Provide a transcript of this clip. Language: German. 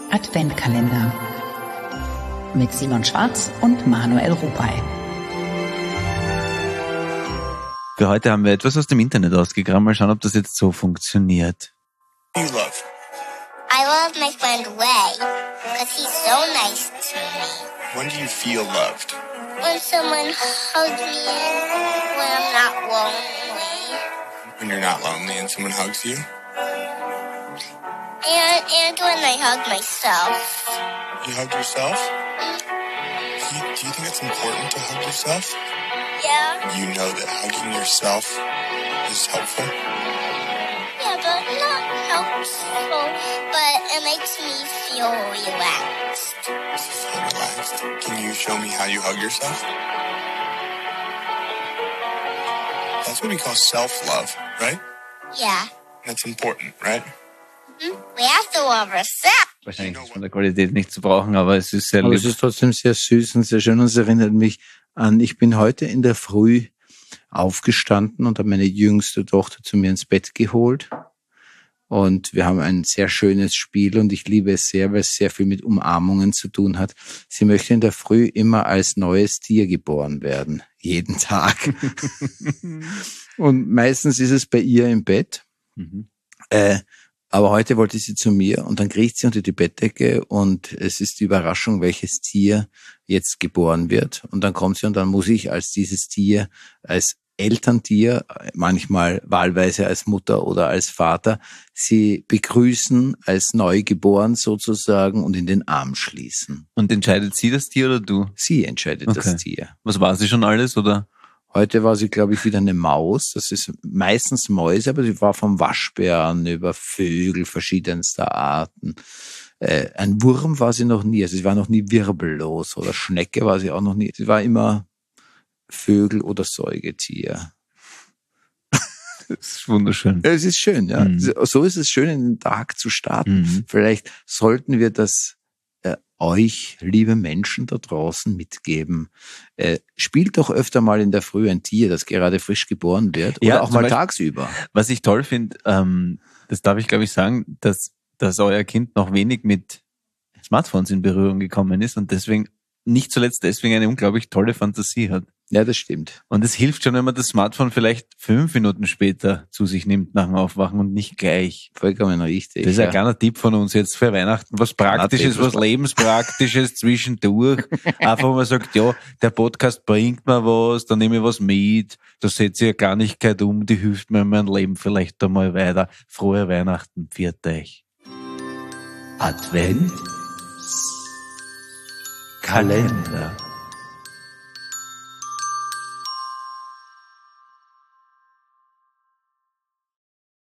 Adventkalender mit Simon Schwarz und Manuel Rupay. Für heute haben wir etwas aus dem Internet ausgegraben. Mal schauen, ob das jetzt so funktioniert. You love? I love my friend Ray, because he's so nice to me. When do you feel loved? When someone hugs me when I'm not lonely. When you're not lonely and someone hugs you? And when I hug myself. You hug yourself? Do you think it's important to hug yourself? Yeah. You know that hugging yourself is helpful? Yeah, but not helpful. But it makes me feel relaxed. Feel relaxed. Can you show me how you hug yourself? That's what we call self-love, right? Yeah. That's important, right? We have to love ourselves. Wahrscheinlich ist von der Qualität nicht zu brauchen, aber es ist sehr Aber lieb. es ist trotzdem sehr süß und sehr schön und es erinnert mich an, ich bin heute in der Früh aufgestanden und habe meine jüngste Tochter zu mir ins Bett geholt und wir haben ein sehr schönes Spiel und ich liebe es sehr, weil es sehr viel mit Umarmungen zu tun hat. Sie möchte in der Früh immer als neues Tier geboren werden, jeden Tag. Und meistens ist es bei ihr im Bett. Aber heute wollte sie zu mir und dann kriecht sie unter die Bettdecke und es ist die Überraschung, welches Tier jetzt geboren wird. Und dann kommt sie und dann muss ich als dieses Tier, als Elterntier, manchmal wahlweise als Mutter oder als Vater, sie begrüßen als neugeboren sozusagen und in den Arm schließen. Und entscheidet sie das Tier oder du? Sie entscheidet das Tier. Was war sie schon alles, oder? Heute war sie, glaube ich, wieder eine Maus. Das ist meistens Mäuse, aber sie war vom Waschbären über Vögel verschiedenster Arten. Ein Wurm war sie noch nie. Also sie war noch nie wirbellos. Oder Schnecke war sie auch noch nie. Sie war immer Vögel oder Säugetier. Das ist wunderschön. Es ist schön, ja. So ist es schön, in den Tag zu starten. Vielleicht sollten wir das euch, liebe Menschen da draußen, mitgeben. Spielt doch öfter mal in der Früh ein Tier, das gerade frisch geboren wird. Oder Ja, auch zum mal Beispiel, tagsüber. Was ich toll finde, das darf ich glaube ich sagen, dass euer Kind noch wenig mit Smartphones in Berührung gekommen ist und deswegen, nicht zuletzt deswegen, eine unglaublich tolle Fantasie hat. Ja, das stimmt. Und es hilft schon, wenn man das Smartphone vielleicht 5 Minuten später zu sich nimmt nach dem Aufwachen und nicht gleich. Vollkommen richtig. Das ist ein kleiner Tipp von uns jetzt für Weihnachten. Was Praktisches, was Lebenspraktisches zwischendurch. Einfach, wo man sagt, ja, der Podcast bringt mir was, dann nehme ich was mit, da setze ich eine Kleinigkeit um, die hilft mir in meinem Leben vielleicht einmal weiter. Frohe Weihnachten, pfiat euch. Adventskalender.